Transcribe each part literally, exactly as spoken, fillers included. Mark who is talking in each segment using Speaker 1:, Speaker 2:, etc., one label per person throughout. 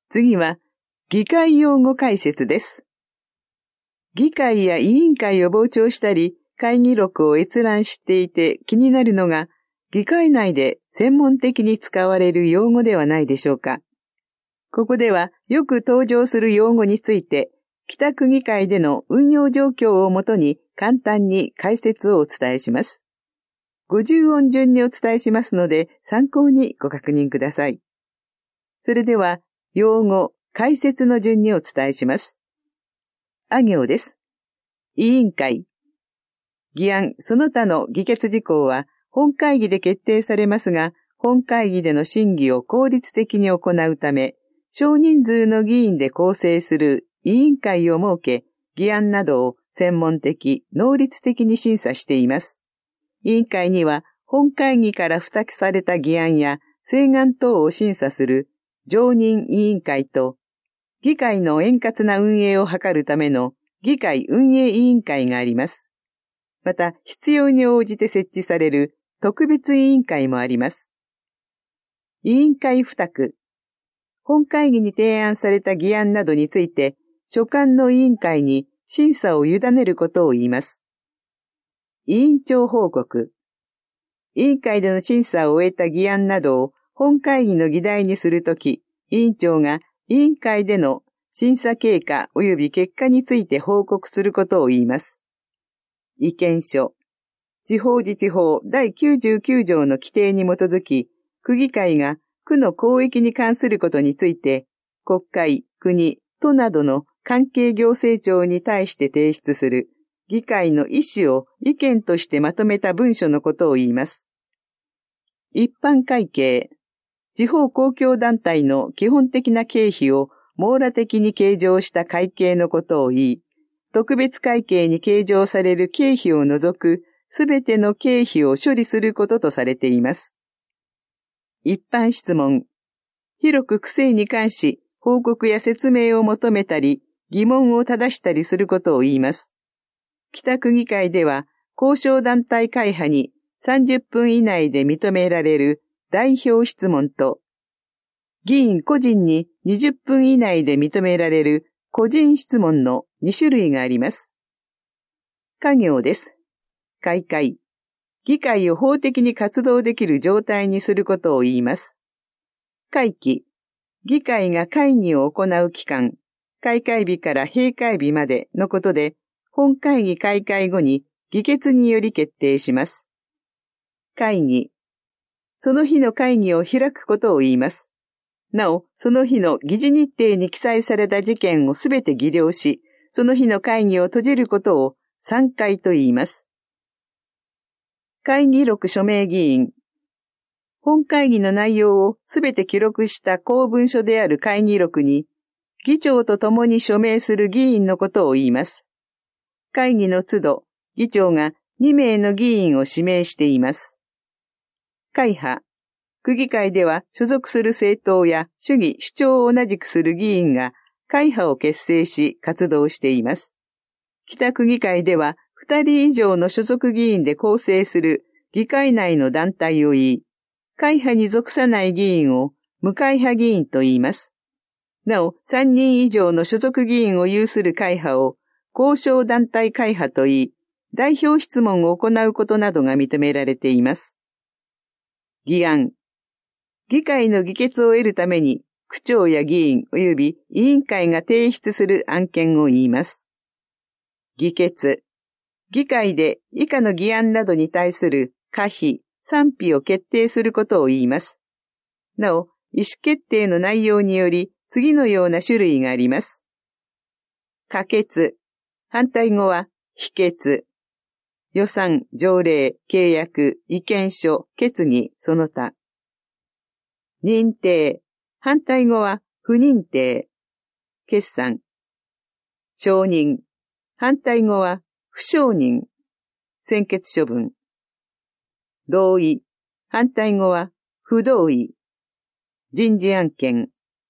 Speaker 1: 次は、議会用語解説です。議会や委員会を傍聴したり、会議録を閲覧していて気になるのが、議会内で専門的に使われる用語ではないでしょうか。ここではよく登場する用語について、北区議会での運用状況をもとに簡単に解説をお伝えします。ごじゅう音順にお伝えしますので参考にご確認ください。それでは、用語、解説の順にお伝えします。あ行です。委員会。議案、その他の議決事項は本会議で決定されますが、本会議での審議を効率的に行うため、少人数の議員で構成する委員会を設け、議案などを専門的、能率的に審査しています。委員会には、本会議から付託された議案や請願等を審査する常任委員会と、議会の円滑な運営を図るための議会運営委員会があります。また、必要に応じて設置される特別委員会もあります。委員会付託。本会議に提案された議案などについて、所管の委員会に審査を委ねることを言います。委員長報告。委員会での審査を終えた議案などを本会議の議題にするとき、委員長が委員会での審査経過及び結果について報告することを言います。意見書。地方自治法だいきゅうじゅうきゅう条の規定に基づき、区議会が区の公益に関することについて、国会、国、都などの関係行政庁に対して提出する議会の意思を意見としてまとめた文書のことを言います。一般会計。地方公共団体の基本的な経費を網羅的に計上した会計のことを言い、特別会計に計上される経費を除くすべての経費を処理することとされています。一般質問。広く区政に関し報告や説明を求めたり、疑問を正したりすることを言います。北区議会では、交渉団体会派にさんじゅっぷん以内で認められる代表質問と、議員個人ににじゅっぷん以内で認められる個人質問のに種類があります。か行です。開会。議会を法的に活動できる状態にすることを言います。会期。議会が会議を行う期間、開会日から閉会日までのことで、本会議開会後に議決により決定します。会議。その日の会議を開くことを言います。なお、その日の議事日程に記載された事件をすべて議了し、その日の会議を閉じることを散会と言います。会議録署名議員。本会議の内容をすべて記録した公文書である会議録に、議長と共に署名する議員のことを言います。会議の都度、議長がに名の議員を指名しています。会派。区議会では所属する政党や主義主張を同じくする議員が会派を結成し活動しています。北区議会ではふたり以上の所属議員で構成する議会内の団体を言い、会派に属さない議員を無会派議員と言います。なお、さんにん以上の所属議員を有する会派を交渉団体会派と言い、代表質問を行うことなどが認められています。議案。議会の議決を得るために、区長や議員及び委員会が提出する案件を言います。議決。議会で以下の議案などに対する可否、賛否を決定することを言います。なお、意思決定の内容により次のような種類があります。可決。反対語は否決。予算、条例、契約、意見書、決議、その他。認定。反対語は不認定。決算。承認。反対語は不承認。専決処分。同意。反対語は不同意。人事案件。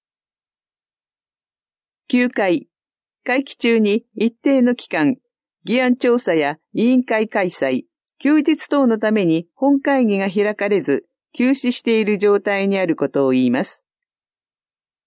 Speaker 1: きゅう会。会期中に一定の期間、議案調査や委員会開催、休日等のために本会議が開かれず、休止している状態にあることを言います。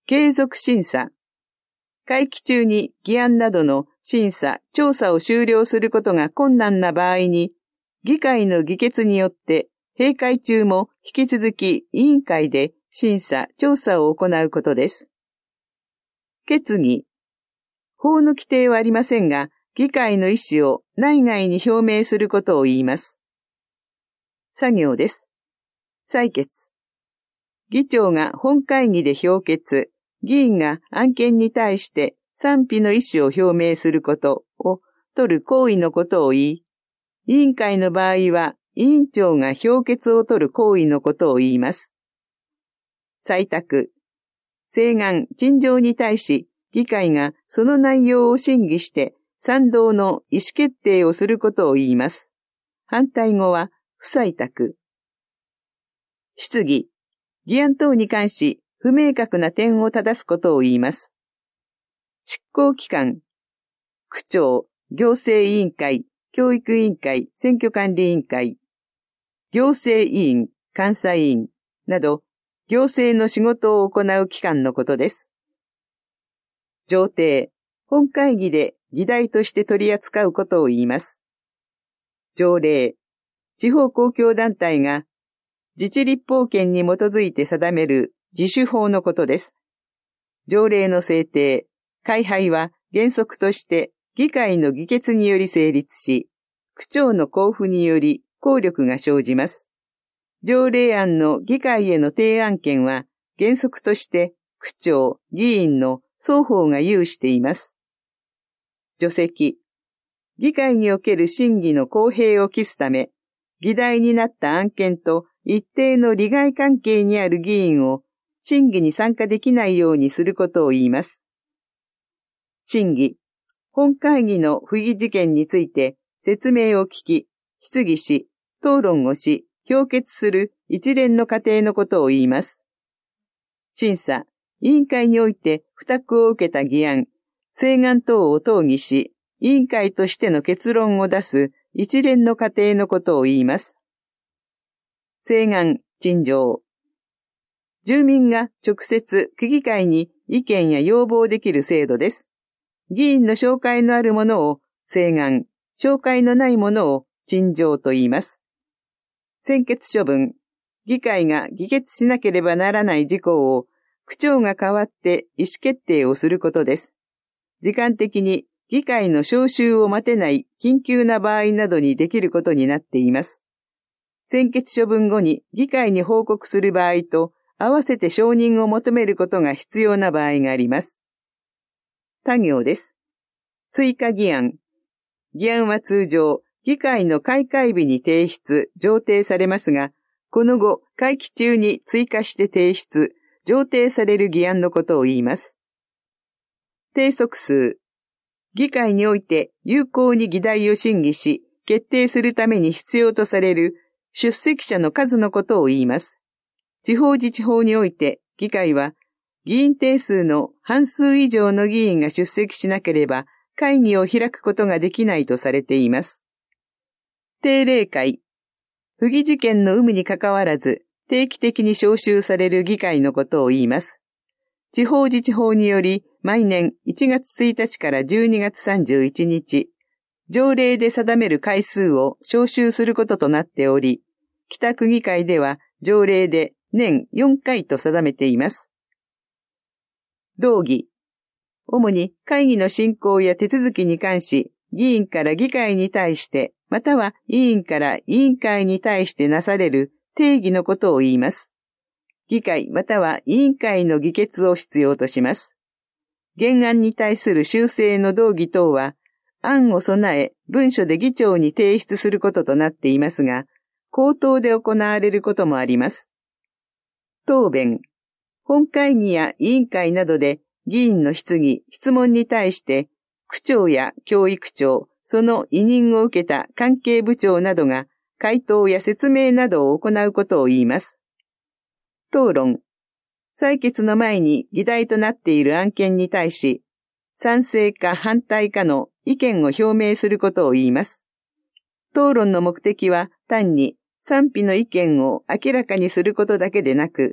Speaker 1: 継続審査。会期中に議案などの審査、調査を終了することが困難な場合に、議会の議決によって閉会中も引き続き委員会で審査、調査を行うことです。決議。法の規定はありませんが、議会の意思を内外に表明することを言います。作業です。採決。議長が本会議で評決、議員が案件に対して賛否の意思を表明することを取る行為のことを言い、委員会の場合は委員長が評決を取る行為のことを言います。採択。請願、陳情に対し、議会がその内容を審議して賛同の意思決定をすることを言います。反対語は不採択。質疑。議案等に関し不明確な点を正すことを言います。執行機関。区長、行政委員会、教育委員会、選挙管理委員会、行政委員、監査委員など、行政の仕事を行う機関のことです。条例。本会議で議題として取り扱うことを言います。条例。地方公共団体が自治立法権に基づいて定める自主法のことです。条例の制定、改廃は原則として議会の議決により成立し、区長の交付により効力が生じます。条例案の議会への提案権は原則として区長、議員の双方が有しています。除籍。議会における審議の公平を期すため、議題になった案件と一定の利害関係にある議員を審議に参加できないようにすることを言います。審議。本会議の不義事件について説明を聞き、質疑し、討論をし、評決する一連の過程のことを言います。審査。委員会において付託を受けた議案、請願等を討議し、委員会としての結論を出す一連の過程のことを言います。請願、陳情。住民が直接区議会に意見や要望できる制度です。議員の紹介のあるものを請願、紹介のないものを陳情と言います。専決処分。議会が議決しなければならない事項を区長が代わって意思決定をすることです。時間的に議会の招集を待てない緊急な場合などにできることになっています。専決処分後に議会に報告する場合と合わせて承認を求めることが必要な場合があります。他行です。追加議案。議案は通常、議会の開会日に提出、上呈されますが、この後、会期中に追加して提出、上呈される議案のことを言います。定則数。議会において有効に議題を審議し、決定するために必要とされる出席者の数のことを言います。地方自治法において、議会は、議員定数の半数以上の議員が出席しなければ、会議を開くことができないとされています。定例会。不義事件の有無にかかわらず、定期的に招集される議会のことを言います。地方自治法により、毎年いちがつついたちからじゅうにがつさんじゅういちにち、条例で定める回数を招集することとなっており、北区議会では条例で年よんかいと定めています。動議。主に会議の進行や手続きに関し、議員から議会に対して、または委員から委員会に対してなされる定義のことを言います。議会または委員会の議決を必要とします。原案に対する修正の動議等は、案を備え文書で議長に提出することとなっていますが、口頭で行われることもあります。答弁。本会議や委員会などで議員の質疑、質問に対して、区長や教育長、その委任を受けた関係部長などが回答や説明などを行うことを言います。討論。採決の前に議題となっている案件に対し、賛成か反対かの意見を表明することを言います。討論の目的は単に賛否の意見を明らかにすることだけでなく、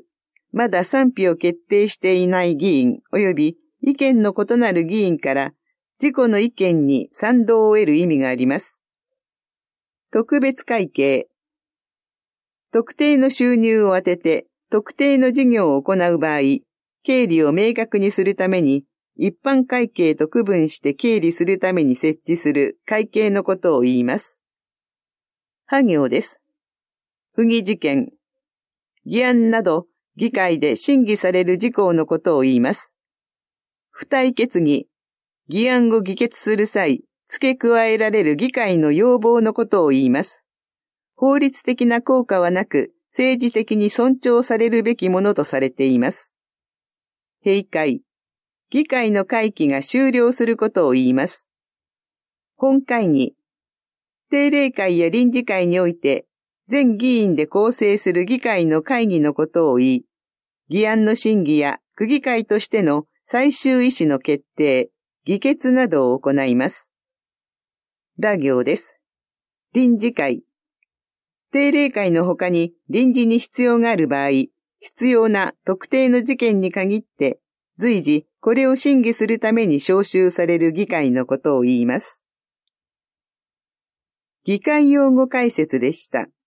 Speaker 1: まだ賛否を決定していない議員及び意見の異なる議員から自己の意見に賛同を得る意味があります。特別会計。特定の収入を当てて特定の事業を行う場合、経理を明確にするために一般会計と区分して経理するために設置する会計のことを言います。派行です。不義事件。議案など議会で審議される事項のことを言います。付帯決議。議案を議決する際、付け加えられる議会の要望のことを言います。法律的な効果はなく、政治的に尊重されるべきものとされています。閉会。議会の会期が終了することを言います。本会議。定例会や臨時会において、全議員で構成する議会の会議のことを言い、議案の審議や区議会としての最終意思の決定、議決などを行います。ら行です。臨時会。定例会の他に臨時に必要がある場合、必要な特定の事件に限って、随時これを審議するために招集される議会のことを言います。議会用語解説でした。